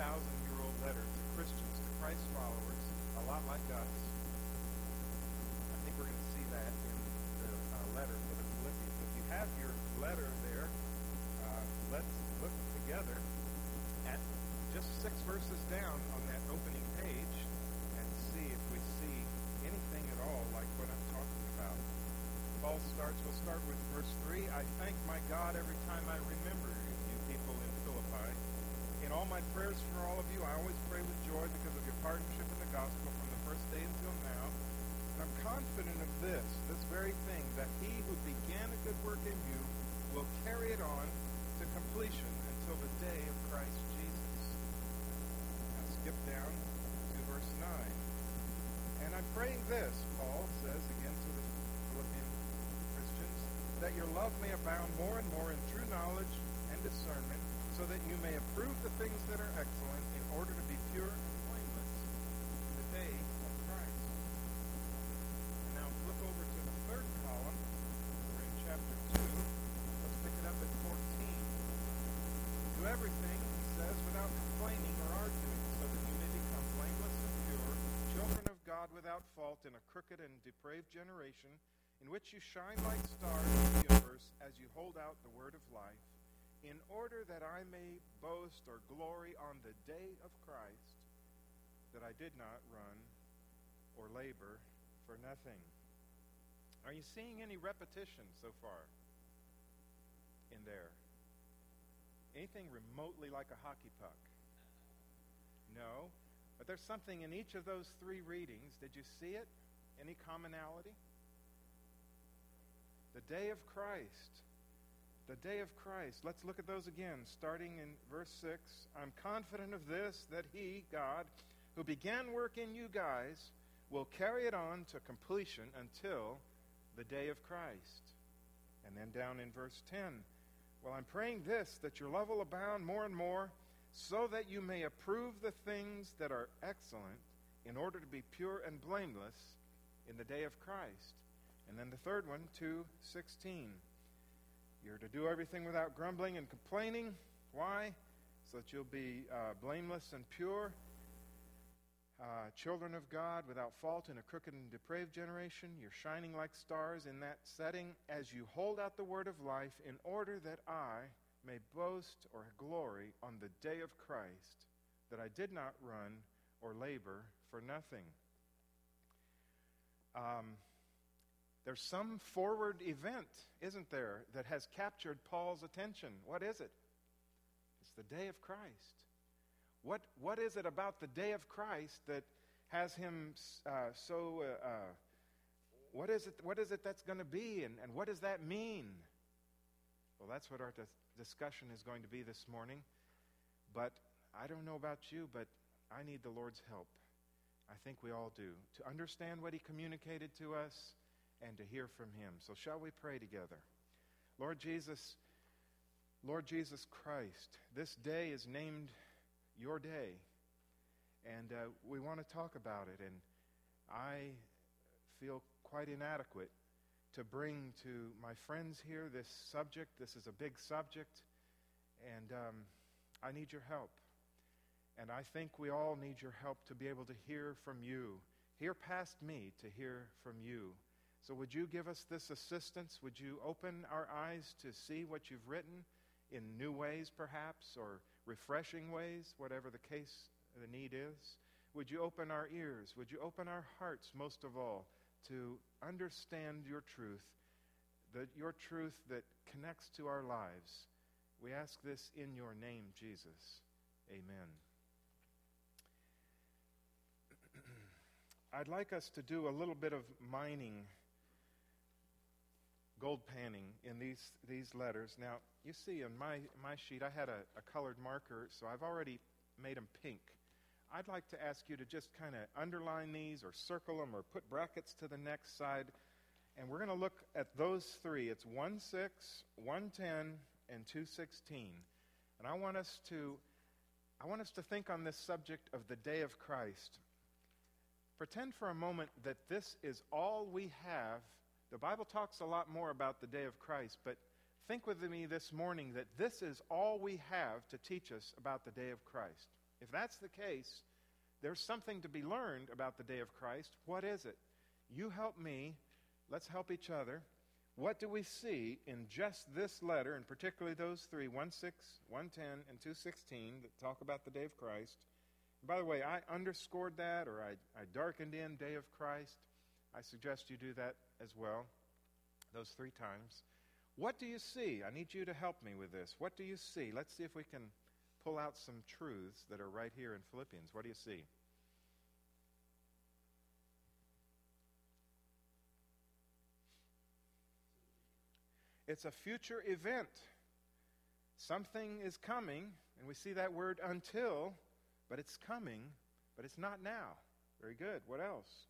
2,000-year-old letter to Christians, to Christ followers, a lot like us. I think we're going to see that in the letter to the Philippians. If you have your letter there, let's look together at just 6 verses down on that opening page and see if we see anything at all like what I'm talking about. Paul we'll start with verse 3. I thank my God every time I remember you people in Philippi. In all my prayers for all of you, I always pray with joy because of your partnership in the gospel from the first day until now. And I'm confident of this very thing, that he who began a good work in you will carry it on to completion until the day of Christ Jesus. Now skip down to verse 9. And I'm praying this, Paul says again to the Philippian Christians, that your love may abound more and more in true knowledge and discernment, so that you may approve the things that are excellent in order to be pure and blameless in the day of Christ. And now flip over to the third column. We're in chapter 2. Let's pick it up at 14. Do everything, he says, without complaining or arguing, so that you may become blameless and pure, children of God without fault in a crooked and depraved generation, in which you shine like stars in the universe as you hold out the word of life, in order that I may boast or glory on the day of Christ, that I did not run or labor for nothing. Are you seeing any repetition so far in there? Anything remotely like a hockey puck? No. But there's something in each of those 3 readings. Did you see it? Any commonality? The day of Christ. The day of Christ. Let's look at those again, starting in verse 6. I'm confident of this, that he, God, who began work in you guys, will carry it on to completion until the day of Christ. And then down in verse 10, well, I'm praying this, that your love will abound more and more, so that you may approve the things that are excellent, in order to be pure and blameless in the day of Christ. And then the third one, 2:16. You're to do everything without grumbling and complaining. Why? So that you'll be blameless and pure, children of God without fault in a crooked and depraved generation. You're shining like stars in that setting as you hold out the word of life, in order that I may boast or glory on the day of Christ, that I did not run or labor for nothing. There's some forward event, isn't there, that has captured Paul's attention. What is it? It's the day of Christ. What is it about the day of Christ that has him what is it that's going to be, and what does that mean? Well, that's what our discussion is going to be this morning. But I don't know about you, but I need the Lord's help. I think we all do, to understand what he communicated to us and to hear from him. So shall we pray together? Lord Jesus Christ, this day is named your day, and we want to talk about it, and I feel quite inadequate to bring to my friends here this subject. This is a big subject, and I need your help. And I think we all need your help to be able to hear from you, hear past me to hear from you. So would you give us this assistance? Would you open our eyes to see what you've written in new ways perhaps, or refreshing ways, whatever the case, the need is? Would you open our ears? Would you open our hearts most of all to understand your truth that connects to our lives? We ask this in your name, Jesus. Amen. I'd like us to do a little bit of mining, gold panning in these letters. Now, you see on my sheet, I had a colored marker, so I've already made them pink. I'd like to ask you to just kind of underline these or circle them or put brackets to the next side. And we're going to look at those 3. It's 1:6, 1:10, and 2:16. And I want us to think on this subject of the day of Christ. Pretend for a moment that this is all we have. The Bible talks a lot more about the day of Christ, but think with me this morning that this is all we have to teach us about the day of Christ. If that's the case, there's something to be learned about the day of Christ. What is it? You help me. Let's help each other. What do we see in just this letter, and particularly those three, 1:6, 1:10, and 2:16, that talk about the day of Christ? And by the way, I underscored that, or I darkened in day of Christ. I suggest you do that as well, those 3 times. What do you see? I need you to help me with this. What do you see? Let's see if we can pull out some truths that are right here in Philippians. What do you see? It's a future event. Something is coming, and we see that word until, but it's coming, but it's not now. Very good. What else?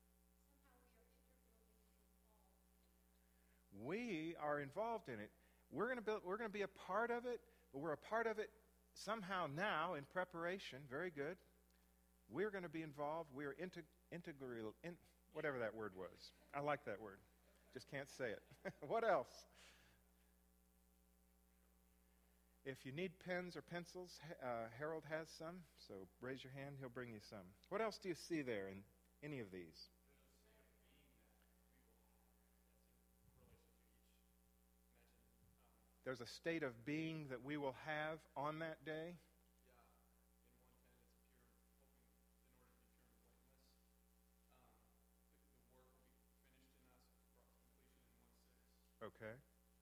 We are involved in it. We're going to be a part of it, but we're a part of it somehow now in preparation. Very good. We're going to be involved. We are integral, whatever that word was. I like that word. Just can't say it. What else? If you need pens or pencils, Harold has some, so raise your hand. He'll bring you some. What else do you see there in any of these? There's a state of being that we will have on that day. Yeah, in 1:10 it's pure, hoping in order to be pure and blameless. The work will be finished in us, brought to completion in 1:6. Okay.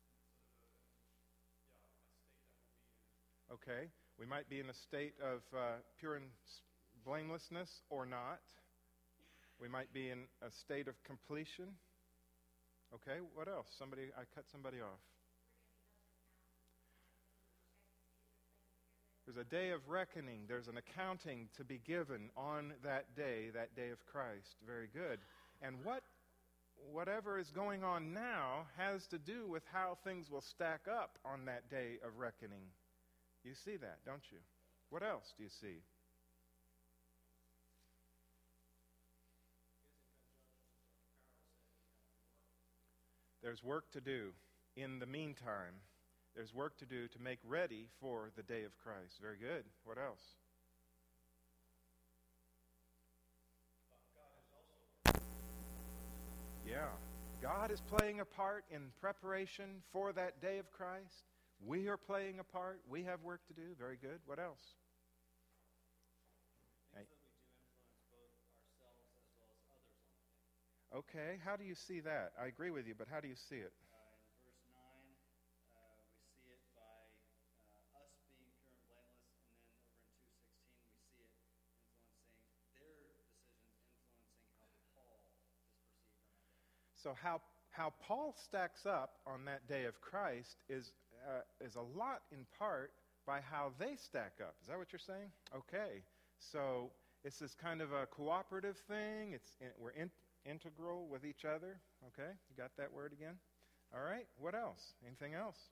A state that will be in. Okay. We might be in a state of pure and blamelessness or not. We might be in a state of completion. Okay. What else? I cut somebody off. There's a day of reckoning. There's an accounting to be given on that day of Christ. Very good. And whatever is going on now has to do with how things will stack up on that day of reckoning. You see that, don't you? What else do you see? There's work to do in the meantime. There's work to do to make ready for the day of Christ. Very good. What else? Yeah. God is playing a part in preparation for that day of Christ. We are playing a part. We have work to do. Very good. What else? Things that we do influence both ourselves as well as others on the day. Okay. How do you see that? I agree with you, but how do you see it? In verse 9, we see it by us being pure and blameless, and then over in 2:16, we see it influencing their decisions, influencing how Paul is perceived on that day. So how Paul stacks up on that day of Christ is a lot in part by how they stack up. Is that what you're saying? Okay. So it's this kind of a cooperative thing. We're integral with each other. Okay. You got that word again? All right. What else? Anything else?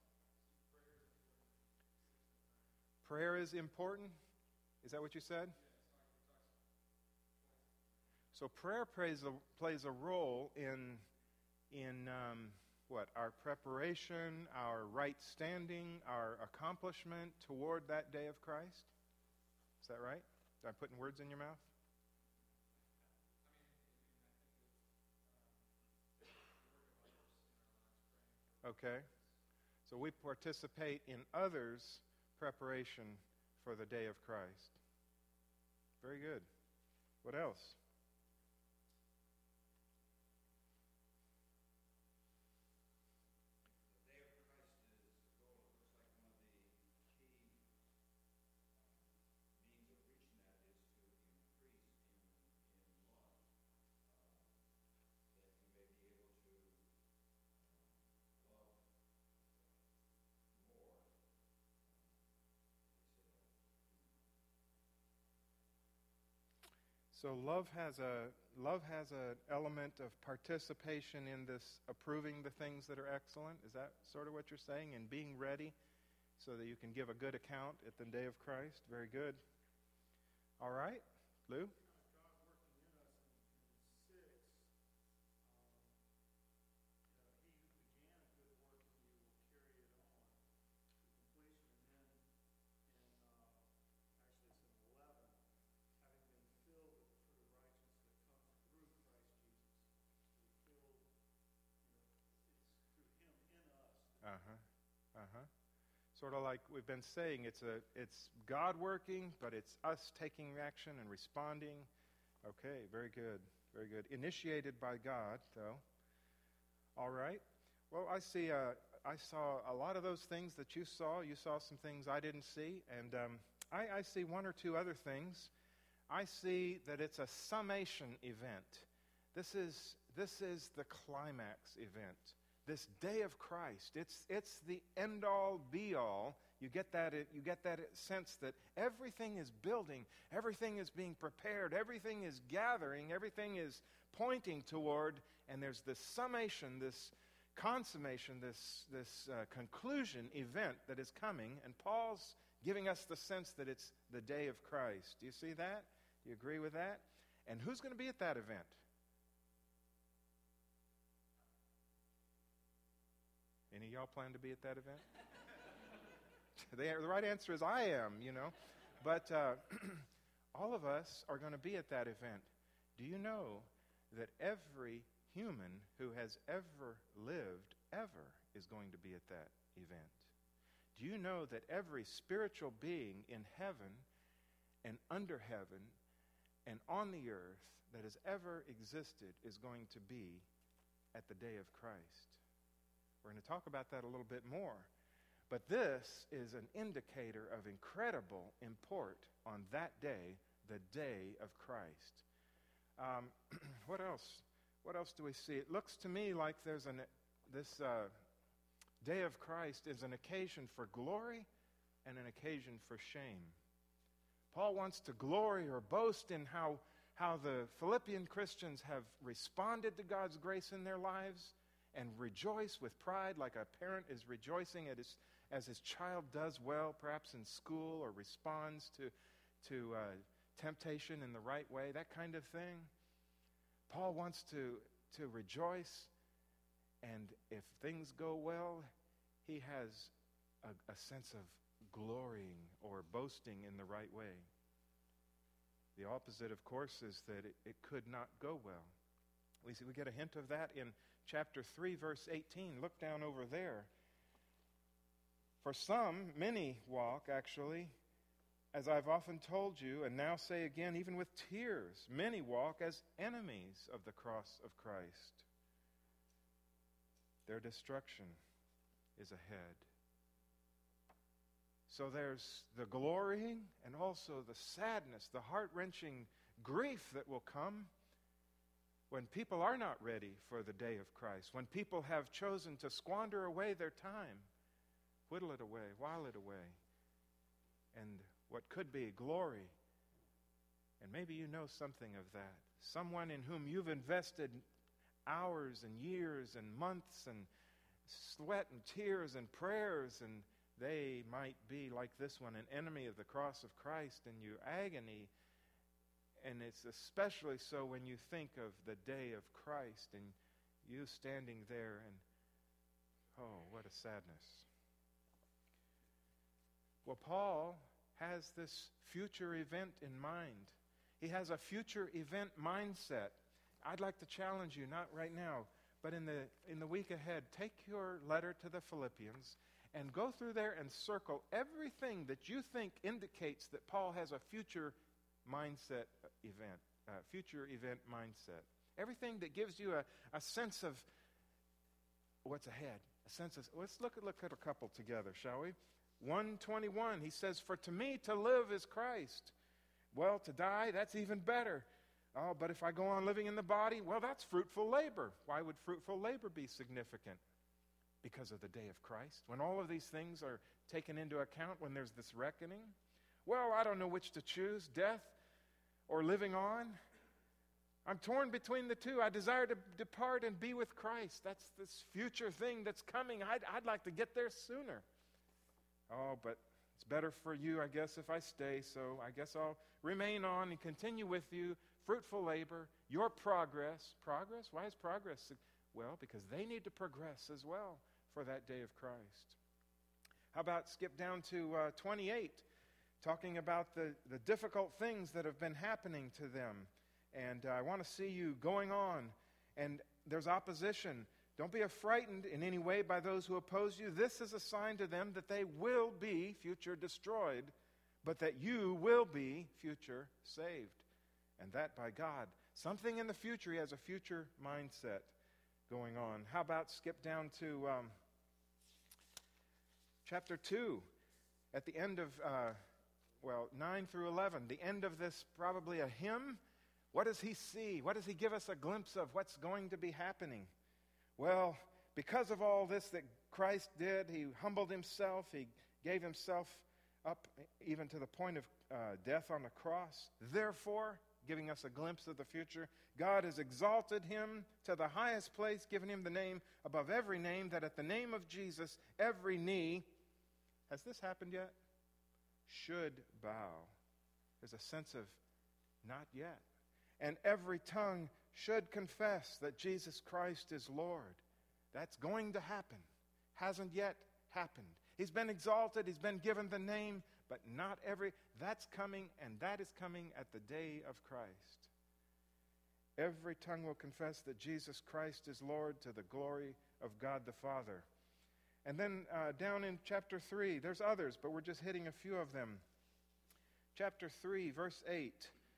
Prayer is important. Is that what you said? So prayer plays a role in what? Our preparation, our right standing, our accomplishment toward that day of Christ? Is that right? Am I putting words in your mouth? Okay. So we participate in others' preparation for the day of Christ. Very good. What else? So love has an element of participation in this approving the things that are excellent. Is that sort of what you're saying? And being ready so that you can give a good account at the day of Christ? Very good. All right. Lou? Sort of like we've been saying, it's God working, but it's us taking action and responding. Okay, very good, very good. Initiated by God, though. All right. Well, I saw a lot of those things that you saw. You saw some things I didn't see, and I see one or two other things. I see that it's a summation event. This is the climax event. This day of Christ, it's the end-all, be-all. You get that sense that everything is building, everything is being prepared, everything is gathering, everything is pointing toward, and there's this summation, this consummation, this conclusion event that is coming, and Paul's giving us the sense that it's the day of Christ. Do you see that? Do you agree with that? And who's going to be at that event? Any of y'all plan to be at that event? The right answer is I am, But all of us are going to be at that event. Do you know that every human who has ever lived, ever, is going to be at that event? Do you know that every spiritual being in heaven and under heaven and on the earth that has ever existed is going to be at the day of Christ? We're going to talk about that a little bit more. But this is an indicator of incredible import on that day, the day of Christ. What else? What else do we see? It looks to me like this day of Christ is an occasion for glory and an occasion for shame. Paul wants to glory or boast in how the Philippian Christians have responded to God's grace in their lives, and rejoice with pride like a parent is rejoicing as his child does well, perhaps in school, or responds to temptation in the right way, that kind of thing. Paul wants to rejoice, and if things go well, he has a sense of glorying or boasting in the right way. The opposite, of course, is that it could not go well. We get a hint of that in chapter 3, verse 18. Look down over there. For some, many walk, actually, as I've often told you, and now say again, even with tears, many walk as enemies of the cross of Christ. Their destruction is ahead. So there's the glorying and also the sadness, the heart-wrenching grief that will come when people are not ready for the day of Christ, when people have chosen to squander away their time, whittle it away, while it away, and what could be glory. And maybe you know something of that. Someone in whom you've invested hours and years and months and sweat and tears and prayers, and they might be like this one, an enemy of the cross of Christ, and you agony. And it's especially so when you think of the day of Christ and you standing there, and oh, what a sadness. Well, Paul has this future event in mind. He has a future event mindset. I'd like to challenge you, not right now, but in the week ahead, take your letter to the Philippians and go through there and circle everything that you think indicates that Paul has a future mindset event, future event mindset. Everything that gives you a sense of what's ahead, a sense of, let's look at a couple together, shall we? 1:21, he says, for to me to live is Christ. Well, to die, that's even better. Oh, but if I go on living in the body, well, that's fruitful labor. Why would fruitful labor be significant? Because of the day of Christ. When all of these things are taken into account, when there's this reckoning, well, I don't know which to choose, death or living on. I'm torn between the two. I desire to depart and be with Christ. That's this future thing that's coming. I'd like to get there sooner. Oh, but it's better for you, I guess, if I stay, so I guess I'll remain on and continue with you. Fruitful labor, your progress. Progress? Why is progress? Well, because they need to progress as well for that day of Christ. How about skip down to 28, talking about the difficult things that have been happening to them. And I want to see you going on. And there's opposition. Don't be frightened in any way by those who oppose you. This is a sign to them that they will be future destroyed, but that you will be future saved. And that by God. Something in the future. He has a future mindset going on. How about skip down to chapter 2, at the end of, 9 through 11, the end of this, probably a hymn. What does he see? What does he give us a glimpse of? What's going to be happening? Well, because of all this that Christ did, he humbled himself. He gave himself up even to the point of death on the cross. Therefore, giving us a glimpse of the future, God has exalted him to the highest place, given him the name above every name, that at the name of Jesus, every knee, has this happened yet? Should bow. There's a sense of not yet. And every tongue should confess that Jesus Christ is Lord. That's going to happen. Hasn't yet happened. He's been exalted. He's been given the name, but not every. That's coming, and that is coming at the day of Christ. Every tongue will confess that Jesus Christ is Lord, to the glory of God the Father. And then down in chapter 3, there's others, but we're just hitting a few of them. Chapter 3, verse 8.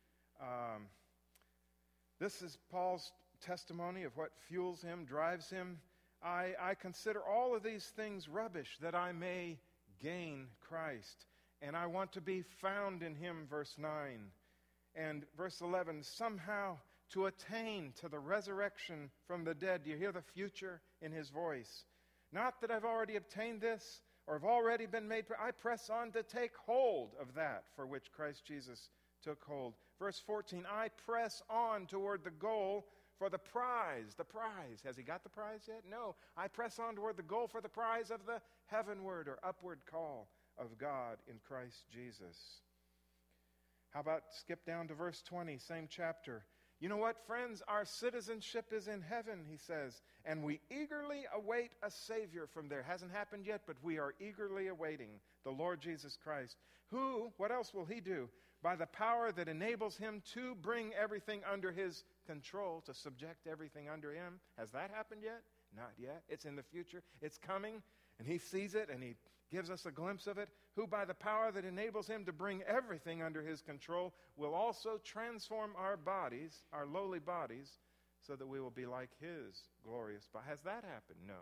This is Paul's testimony of what fuels him, drives him. I consider all of these things rubbish, that I may gain Christ. And I want to be found in him, verse 9. And verse 11, somehow to attain to the resurrection from the dead. Do you hear the future in his voice? Not that I've already obtained this, or have already been made. I press on to take hold of that for which Christ Jesus took hold. Verse 14, I press on toward the goal for the prize. The prize. Has he got the prize yet? No. I press on toward the goal for the prize of the heavenward or upward call of God in Christ Jesus. How about skip down to verse 20, same chapter. You know what, friends? Our citizenship is in heaven, he says, and we eagerly await a Savior from there. Hasn't happened yet, but we are eagerly awaiting the Lord Jesus Christ, who, what else will he do? By the power that enables him to bring everything under his control, to subject everything under him. Has that happened yet? Not yet. It's in the future. It's coming, and he sees it, and he gives us a glimpse of it, who by the power that enables him to bring everything under his control will also transform our bodies, our lowly bodies, so that we will be like his glorious body. Has that happened? No.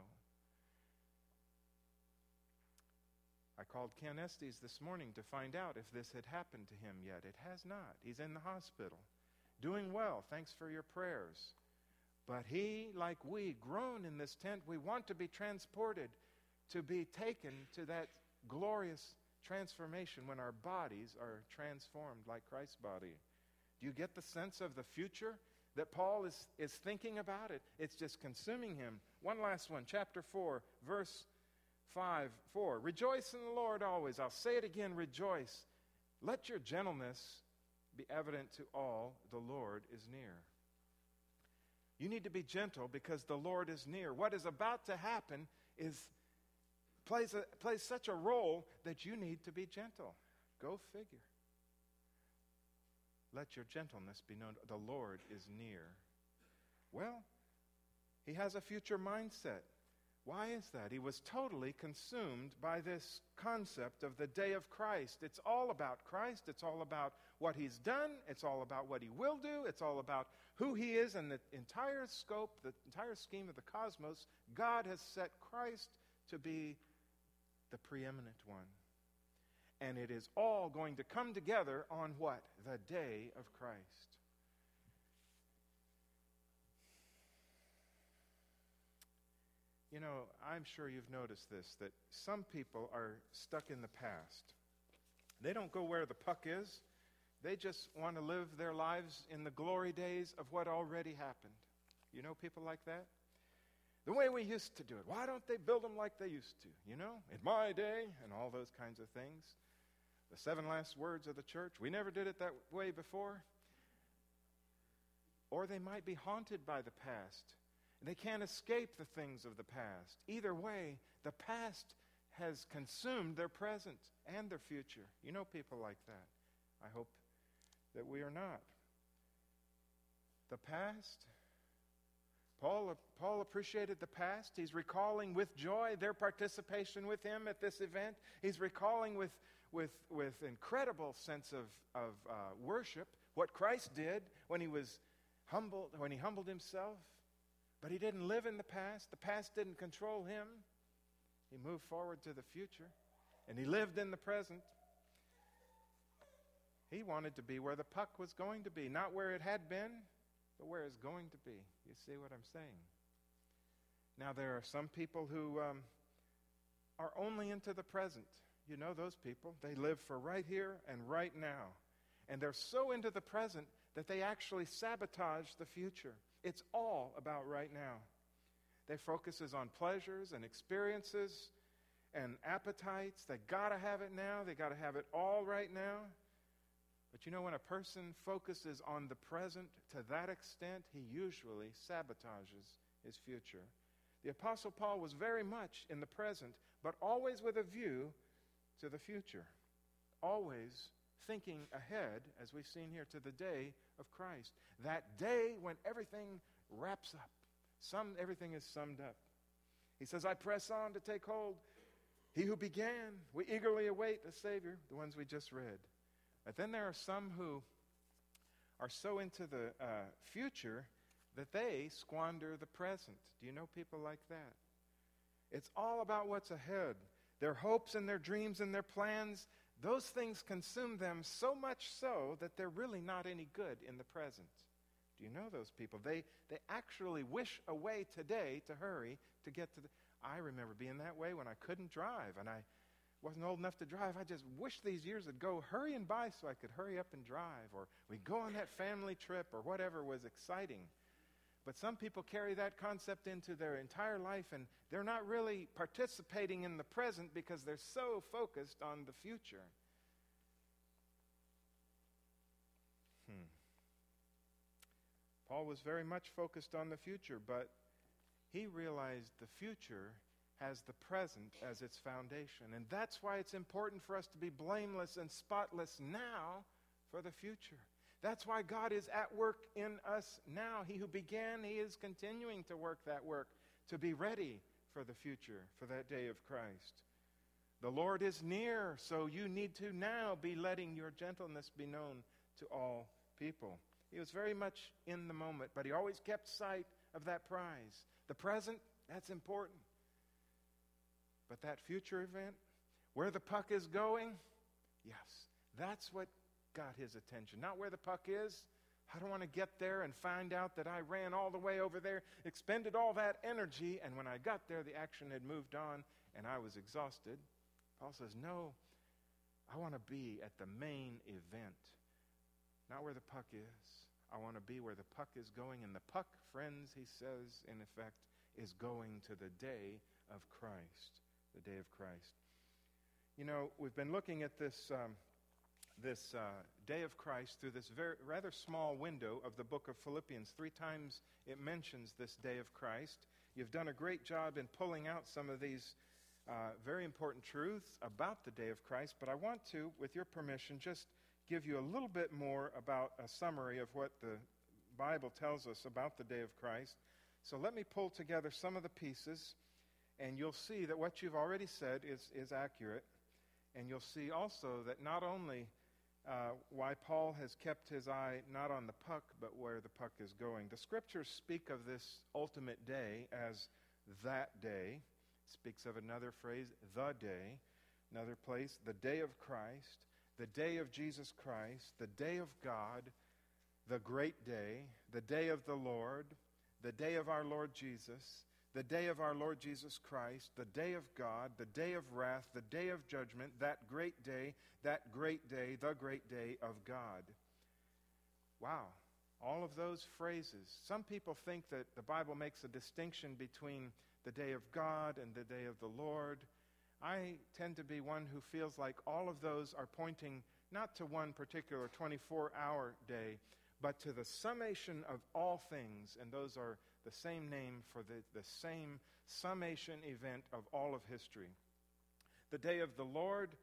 I called Ken Estes this morning to find out if this had happened to him yet. It has not. He's in the hospital. Doing well. Thanks for your prayers. But he, like we, groan in this tent. We want to be transported, to be taken to that glorious transformation when our bodies are transformed like Christ's body. Do you get the sense of the future that Paul is thinking about? It's just consuming him. One last one, chapter 4, verse 5:4. Rejoice in the Lord always. I'll say it again, rejoice. Let your gentleness be evident to all. The Lord is near. You need to be gentle because the Lord is near. What is about to happen plays such a role that you need to be gentle. Go figure. Let your gentleness be known. The Lord is near. Well, he has a future mindset. Why is that? He was totally consumed by this concept of the day of Christ. It's all about Christ. It's all about what he's done. It's all about what he will do. It's all about who he is and the entire scope, the entire scheme of the cosmos. God has set Christ to be the preeminent one. And it is all going to come together on what? The day of Christ. You know, I'm sure you've noticed this, that some people are stuck in the past. They don't go where the puck is. They just want to live their lives in the glory days of what already happened. You know people like that? The way we used to do it. Why don't they build them like they used to? You know, in my day, and all those kinds of things. The 7 last words of the church. We never did it that way before. Or they might be haunted by the past. And they can't escape the things of the past. Either way, the past has consumed their present and their future. You know people like that. I hope that we are not. The past Paul appreciated the past. He's recalling with joy their participation with him at this event. He's recalling with incredible sense of worship what Christ did when he humbled himself. But he didn't live in the past. The past didn't control him. He moved forward to the future, and he lived in the present. He wanted to be where the puck was going to be, not where it had been, but where it's going to be. You see what I'm saying? Now, there are some people who are only into the present. You know those people. They live for right here and right now. And they're so into the present that they actually sabotage the future. It's all about right now. They focuses on pleasures and experiences and appetites. They got to have it now. They got to have it all right now. But you know, when a person focuses on the present to that extent, he usually sabotages his future. The Apostle Paul was very much in the present, but always with a view to the future. Always thinking ahead, as we've seen here, to the day of Christ. That day when everything wraps up. Everything is summed up. He says, I press on to take hold. He who began, we eagerly await a Savior, the ones we just read. But then there are some who are so into the future that they squander the present. Do you know people like that? It's all about what's ahead. Their hopes and their dreams and their plans, those things consume them so much so that they're really not any good in the present. Do you know those people? They actually wish away today to hurry to get to the... I remember being that way when I couldn't drive, and I wasn't old enough to drive. I just wish these years would go hurrying by so I could hurry up and drive, or we'd go on that family trip, or whatever was exciting. But some people carry that concept into their entire life, and they're not really participating in the present because they're so focused on the future. Paul was very much focused on the future, but he realized the future has the present as its foundation. And that's why it's important for us to be blameless and spotless now for the future. That's why God is at work in us now. He who began, he is continuing to work that work to be ready for the future, for that day of Christ. The Lord is near, so you need to now be letting your gentleness be known to all people. He was very much in the moment, but he always kept sight of that prize. The present, that's important. But that future event, where the puck is going, yes, that's what got his attention. Not where the puck is. I don't want to get there and find out that I ran all the way over there, expended all that energy, and when I got there, the action had moved on, and I was exhausted. Paul says, no, I want to be at the main event, not where the puck is. I want to be where the puck is going, and the puck, friends, he says, in effect, is going to the day of Christ, the day of Christ. You know, we've been looking at this day of Christ through this rather small window of the book of Philippians. 3 times it mentions this day of Christ. You've done a great job in pulling out some of these very important truths about the day of Christ, but I want to, with your permission, just give you a little bit more about a summary of what the Bible tells us about the day of Christ. So let me pull together some of the pieces, and you'll see that what you've already said is accurate. And you'll see also that not only why Paul has kept his eye not on the puck, but where the puck is going. The Scriptures speak of this ultimate day as that day. It speaks of another phrase, the day. Another place, the day of Christ, the day of Jesus Christ, the day of God, the great day, the day of the Lord, the day of our Lord Jesus, the day of our Lord Jesus Christ, the day of God, the day of wrath, the day of judgment, that great day, the great day of God. Wow, all of those phrases. Some people think that the Bible makes a distinction between the day of God and the day of the Lord. I tend to be one who feels like all of those are pointing not to one particular 24-hour day, but to the summation of all things, and those are the same name for the same summation event of all of history. The day of the Lord,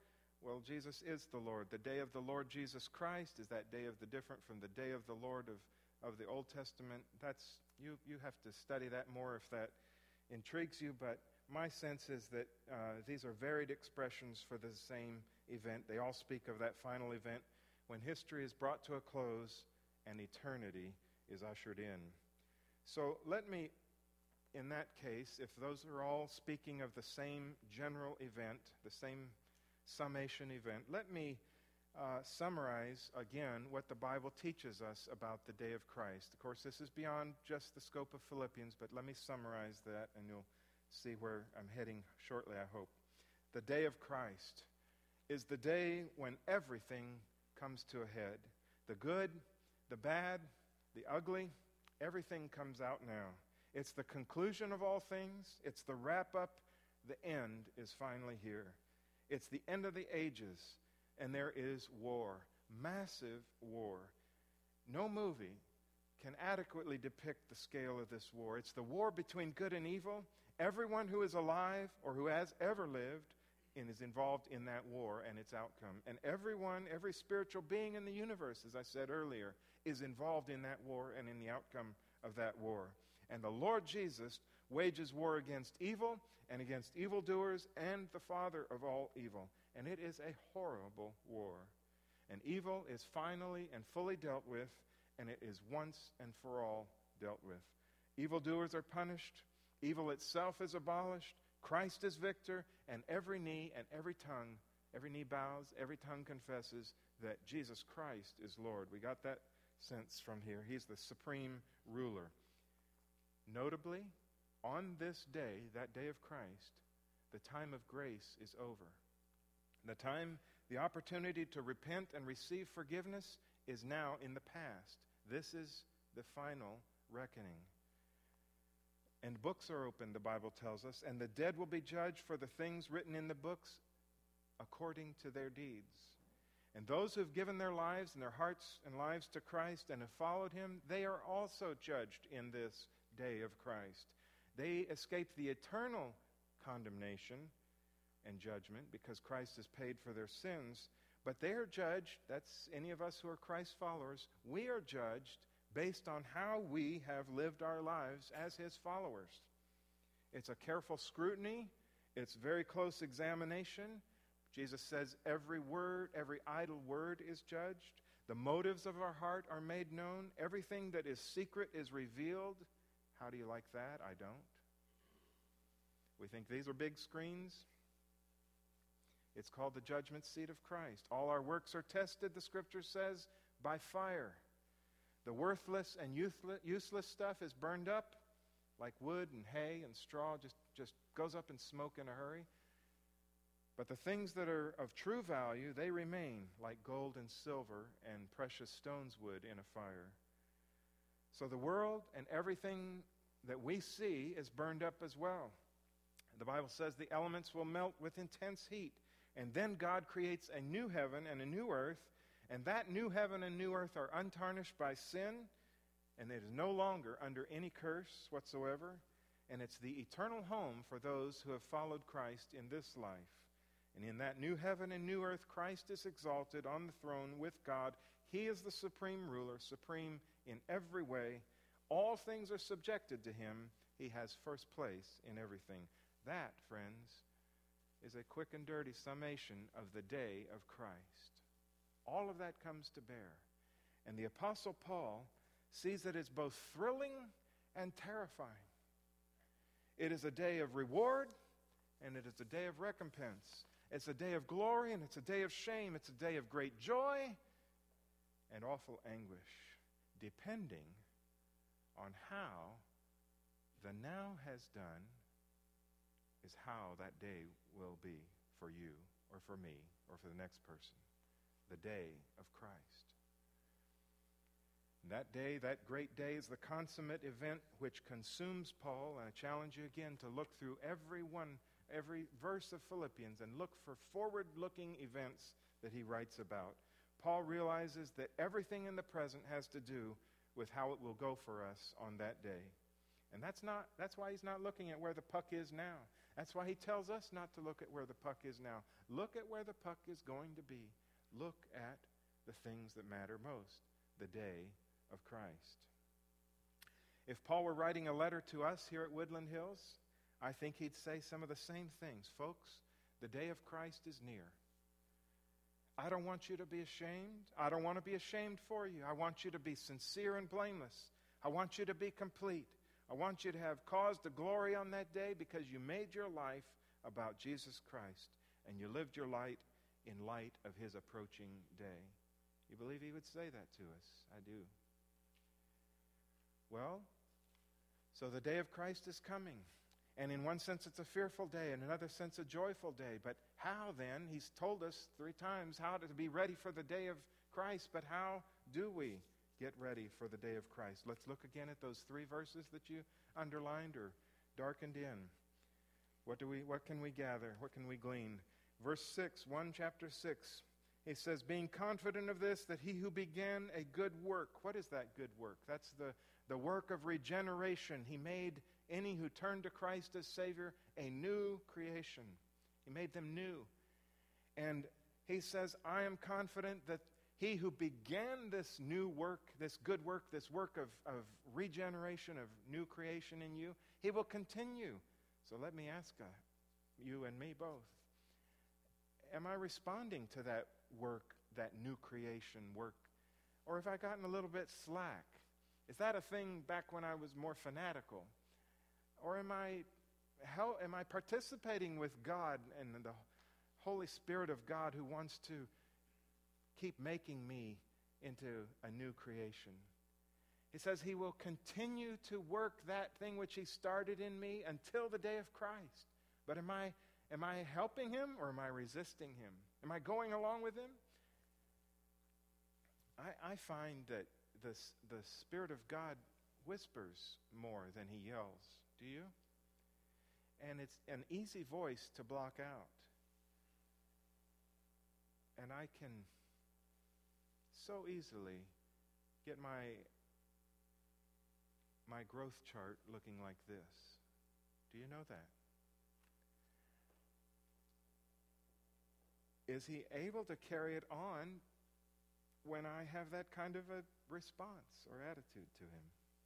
Well, Jesus is the Lord. The day of the Lord Jesus Christ is that day of the different from the day of the Lord of the Old Testament. That's you have to study that more if that intrigues you, but my sense is that these are varied expressions for the same event. They all speak of that final event when history is brought to a close and eternity is ushered in. So let me, in that case, if those are all speaking of the same general event, the same summation event, let me summarize again what the Bible teaches us about the day of Christ. Of course, this is beyond just the scope of Philippians, but let me summarize that and you'll see where I'm heading shortly, I hope. The day of Christ is the day when everything comes to a head. The good, the bad, the ugly, everything comes out now. It's the conclusion of all things. It's the wrap-up. The end is finally here. It's the end of the ages, and there is war, massive war. No movie can adequately depict the scale of this war. It's the war between good and evil. Everyone who is alive or who has ever lived and is involved in that war and its outcome. And everyone, every spiritual being in the universe, as I said earlier, is involved in that war and in the outcome of that war. And the Lord Jesus wages war against evil and against evildoers and the father of all evil. And it is a horrible war. And evil is finally and fully dealt with, and it is once and for all dealt with. Evildoers are punished. Evil itself is abolished. Christ is victor, and every knee and every tongue, every knee bows, every tongue confesses that Jesus Christ is Lord. We got that sense from here. He's the supreme ruler. Notably, on this day, that day of Christ, the time of grace is over. The opportunity to repent and receive forgiveness is now in the past. This is the final reckoning. And books are opened, the Bible tells us, and the dead will be judged for the things written in the books according to their deeds. And those who have given their lives and their hearts and lives to Christ and have followed him, they are also judged in this day of Christ. They escape the eternal condemnation and judgment because Christ has paid for their sins, but they are judged, that's any of us who are Christ followers, we are judged based on how we have lived our lives as his followers. It's a careful scrutiny. It's very close examination. Jesus says every word, every idle word is judged. The motives of our heart are made known. Everything that is secret is revealed. How do you like that? I don't. We think these are big screens. It's called the judgment seat of Christ. All our works are tested, the scripture says, by fire. The worthless and useless stuff is burned up like wood and hay and straw, just goes up in smoke in a hurry. But the things that are of true value, they remain like gold and silver and precious stones would in a fire. So the world and everything that we see is burned up as well. The Bible says the elements will melt with intense heat. And then God creates a new heaven and a new earth. And that new heaven and new earth are untarnished by sin, and it is no longer under any curse whatsoever. And it's the eternal home for those who have followed Christ in this life. And in that new heaven and new earth, Christ is exalted on the throne with God. He is the supreme ruler, supreme in every way. All things are subjected to him. He has first place in everything. That, friends, is a quick and dirty summation of the day of Christ. All of that comes to bear. And the Apostle Paul sees it as both thrilling and terrifying. It is a day of reward, and it is a day of recompense. It's a day of glory, and it's a day of shame. It's a day of great joy and awful anguish, depending on how the now has done is how that day will be for you or for me or for the next person. The day of Christ. And that day, that great day, is the consummate event which consumes Paul. And I challenge you again to look through every verse of Philippians and look for forward-looking events that he writes about. Paul realizes that everything in the present has to do with how it will go for us on that day. And that's why he's not looking at where the puck is now. That's why he tells us not to look at where the puck is now. Look at where the puck is going to be. Look at the things that matter most, the day of Christ. If Paul were writing a letter to us here at Woodland Hills, I think he'd say some of the same things. Folks, the day of Christ is near. I don't want you to be ashamed. I don't want to be ashamed for you. I want you to be sincere and blameless. I want you to be complete. I want you to have cause to glory on that day because you made your life about Jesus Christ and you lived your life in light of his approaching day. You believe he would say that to us? I do. Well, so the day of Christ is coming. And in one sense, it's a fearful day. In another sense, a joyful day. But how then? He's told us 3 times how to be ready for the day of Christ. But how do we get ready for the day of Christ? Let's look again at those 3 verses that you underlined or darkened in. What can we gather? What can we glean? Verse 6, 1 chapter 6. He says, being confident of this, that he who began a good work. What is that good work? That's the work of regeneration. He made any who turn to Christ as Savior a new creation. He made them new. And he says, I am confident that he who began this new work, this good work, this work of regeneration, of new creation in you, he will continue. So let me ask you and me both. Am I responding to that work, that new creation work? Or have I gotten a little bit slack? Is that a thing back when I was more fanatical? Or am I participating with God and the Holy Spirit of God who wants to keep making me into a new creation? He says he will continue to work that thing which he started in me until the day of Christ. But am I helping him or am I resisting him? Am I going along with him? I find that the Spirit of God whispers more than he yells. Do you? And it's an easy voice to block out. And I can so easily get my growth chart looking like this. Do you know that? Is he able to carry it on when I have that kind of a response or attitude to him?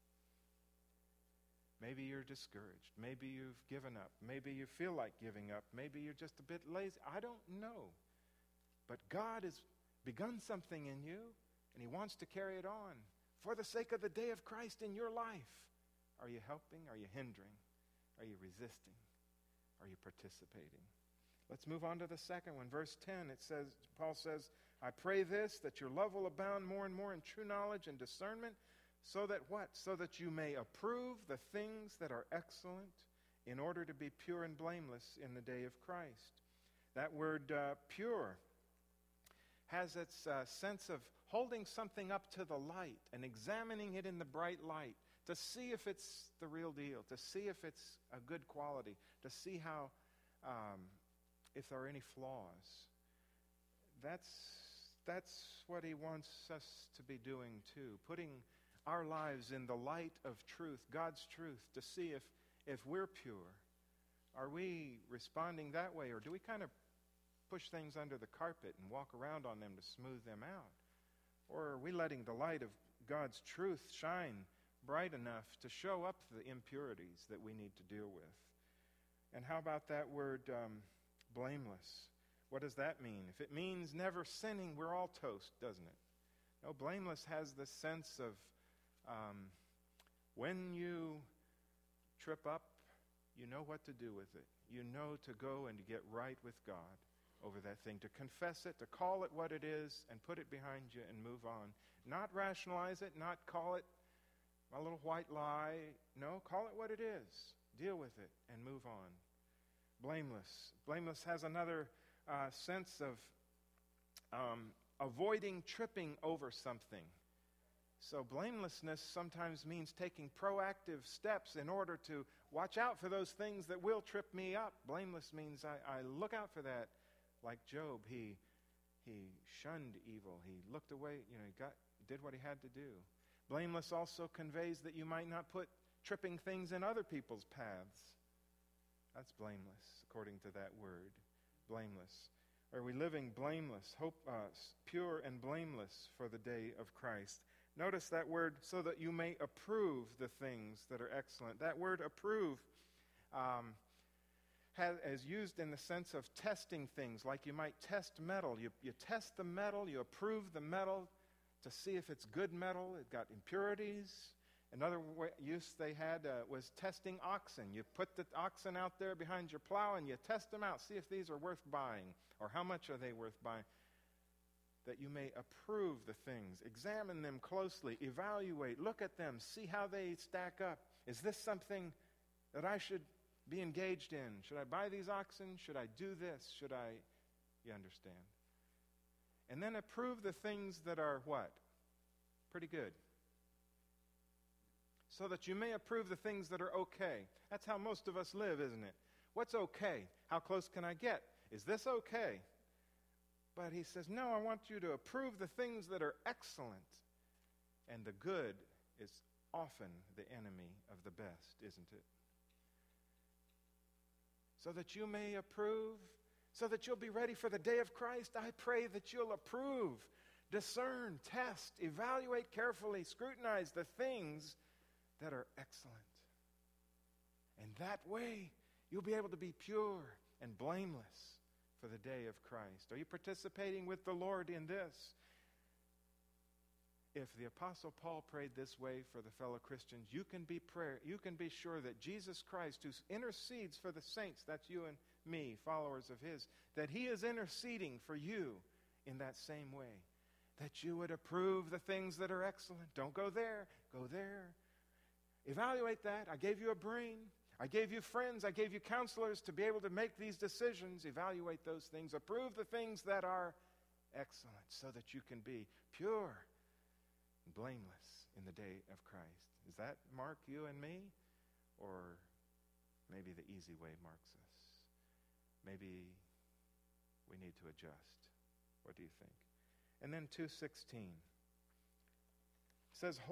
Maybe you're discouraged. Maybe you've given up. Maybe you feel like giving up. Maybe you're just a bit lazy. I don't know. But God has begun something in you, and he wants to carry it on for the sake of the day of Christ in your life. Are you helping? Are you hindering? Are you resisting? Are you participating? Let's move on to the second one. Verse 10, Paul says, I pray this, that your love will abound more and more in true knowledge and discernment, so that what? So that you may approve the things that are excellent, in order to be pure and blameless in the day of Christ. That word pure has its sense of holding something up to the light and examining it in the bright light to see if it's the real deal, to see if it's a good quality, to see how, if there are any flaws. That's what he wants us to be doing too, putting our lives in the light of truth, God's truth, to see if we're pure. Are we responding that way, or do we kind of push things under the carpet and walk around on them to smooth them out? Or are we letting the light of God's truth shine bright enough to show up the impurities that we need to deal with? And how about that word blameless? What does that mean? If it means never sinning, we're all toast, doesn't it? No, blameless has the sense of when you trip up, you know what to do with it. You know to go and to get right with God over that thing, to confess it, to call it what it is, and put it behind you and move on. Not rationalize it, not call it a little white lie. No, call it what it is. Deal with it and move on. Blameless. Blameless has another sense of avoiding tripping over something. So blamelessness sometimes means taking proactive steps in order to watch out for those things that will trip me up. Blameless means I look out for that. Like Job, he shunned evil. He looked away, he did what he had to do. Blameless also conveys that you might not put tripping things in other people's paths. That's blameless, according to that word. Blameless. Are we living blameless, pure and blameless for the day of Christ? Notice that word, so that you may approve the things that are excellent. That word approve is used in the sense of testing things, like you might test metal. You test the metal, you approve the metal to see if it's good metal. It got impurities. Another use they had was testing oxen. You put the oxen out there behind your plow and you test them out, see if these are worth buying, or how much are they worth buying, that you may approve the things. Examine them closely, evaluate, look at them, see how they stack up. Is this something that I should be engaged in? Should I buy these oxen? Should I do this? Should I? You understand. And then approve the things that are what? Pretty good. So that you may approve the things that are okay. That's how most of us live, isn't it? What's okay? How close can I get? Is this okay? But he says, no, I want you to approve the things that are excellent. And the good is often the enemy of the best, isn't it? So that you may approve, so that you'll be ready for the day of Christ, I pray that you'll approve, discern, test, evaluate carefully, scrutinize the things that are excellent. And that way, you'll be able to be pure and blameless for the day of Christ. Are you participating with the Lord in this? If the Apostle Paul prayed this way for the fellow Christians, you can be sure that Jesus Christ, who intercedes for the saints, that's you and me, followers of his, that he is interceding for you in that same way. That you would approve the things that are excellent. Don't go there, go there. Evaluate that. I gave you a brain. I gave you friends. I gave you counselors to be able to make these decisions. Evaluate those things. Approve the things that are excellent so that you can be pure and blameless in the day of Christ. Does that mark you and me? Or maybe the easy way marks us? Maybe we need to adjust. What do you think? And then 2:16 says,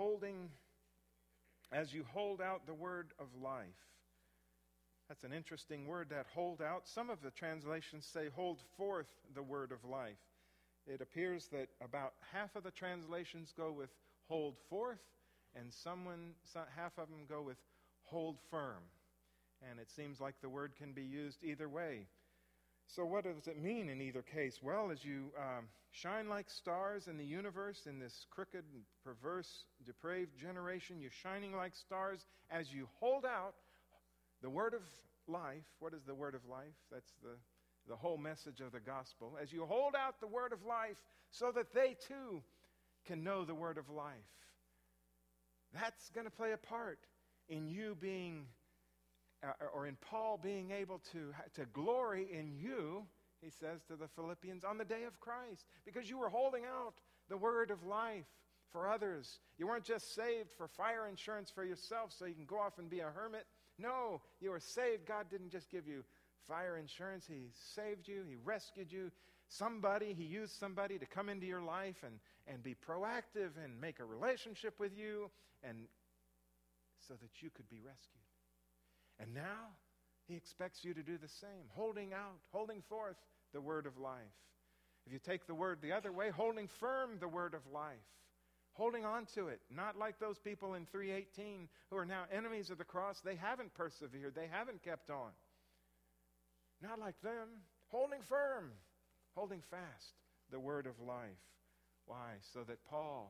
as you hold out the word of life. That's an interesting word, that hold out. Some of the translations say hold forth the word of life. It appears that about half of the translations go with hold forth, and half of them go with hold firm. And it seems like the word can be used either way. So what does it mean in either case? Well, as you shine like stars in the universe, in this crooked, perverse, depraved generation, you're shining like stars as you hold out the word of life. What is the word of life? That's the whole message of the gospel. As you hold out the word of life so that they too can know the word of life. That's going to play a part in you being, or in Paul being able to glory in you, he says to the Philippians, on the day of Christ. Because you were holding out the word of life for others. You weren't just saved for fire insurance for yourself so you can go off and be a hermit. No, you were saved. God didn't just give you fire insurance. He saved you. He rescued you. He used somebody to come into your life and be proactive and make a relationship with you, and so that you could be rescued. And now he expects you to do the same, holding forth the word of life. If you take the word the other way, holding firm the word of life, holding on to it, not like those people in 3:18 who are now enemies of the cross. They haven't persevered. They haven't kept on. Not like them. Holding firm, holding fast the word of life. Why? So that Paul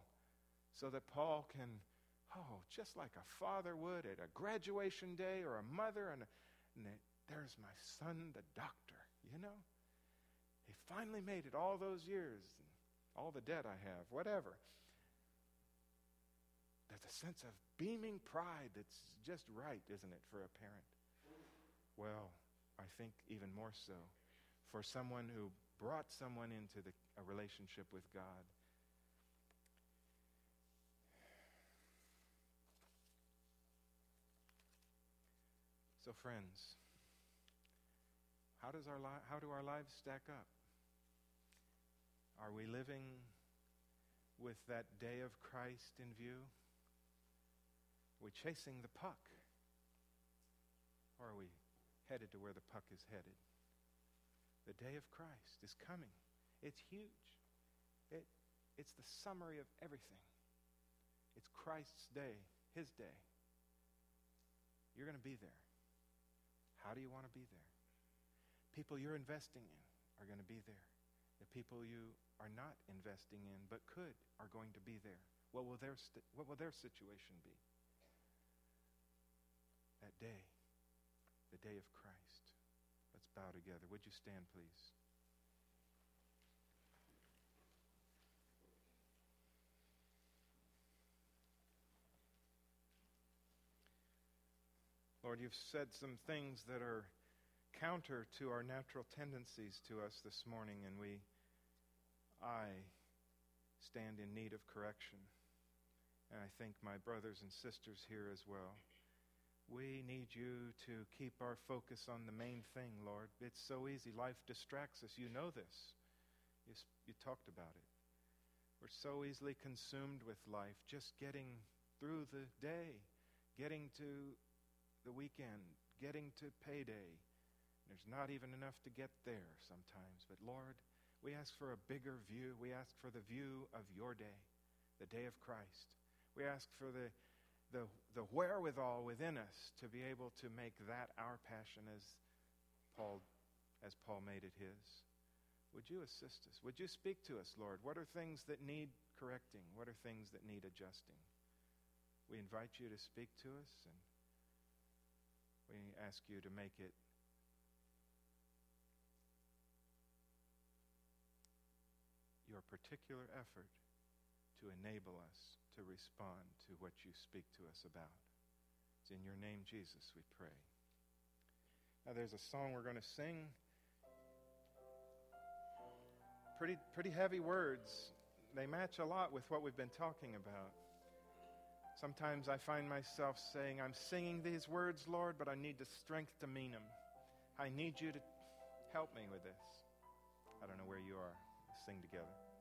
can, just like a father would at a graduation day, or a mother, and there's my son, the doctor, He finally made it all those years, all the debt I have, whatever. There's a sense of beaming pride that's just right, isn't it, for a parent? Well, I think even more so for someone who brought someone into a relationship with God. So friends, how do our lives stack up? Are we living with that day of Christ in view? Are we chasing the puck? Or are we headed to where the puck is headed. The day of Christ is coming. It's huge. It's the summary of everything. It's Christ's day, his day. You're going to be there. How do you want to be there? People you're investing in are going to be there. The people you are not investing in but could are going to be there. What will their situation be? That day, the day of Christ. Let's bow together. Would you stand, please? Lord, you've said some things that are counter to our natural tendencies to us this morning, and I stand in need of correction. And I think my brothers and sisters here as well. We need you to keep our focus on the main thing, Lord. It's so easy. Life distracts us. You know this. You talked about it. We're so easily consumed with life, just getting through the day, getting to the weekend, getting to payday. There's not even enough to get there sometimes. But Lord, we ask for a bigger view. We ask for the view of your day, the day of Christ. We ask for the wherewithal within us to be able to make that our passion as Paul made it his. Would you assist us? Would you speak to us, Lord? What are things that need correcting? What are things that need adjusting? We invite you to speak to us, and we ask you to make it your particular effort to enable us to respond to what you speak to us about. It's in your name, Jesus, we pray. Now there's a song we're going to sing. Pretty heavy words. They match a lot with what we've been talking about. Sometimes I find myself saying, I'm singing these words, Lord, but I need the strength to mean them. I need you to help me with this. I don't know where you are. Let's sing together.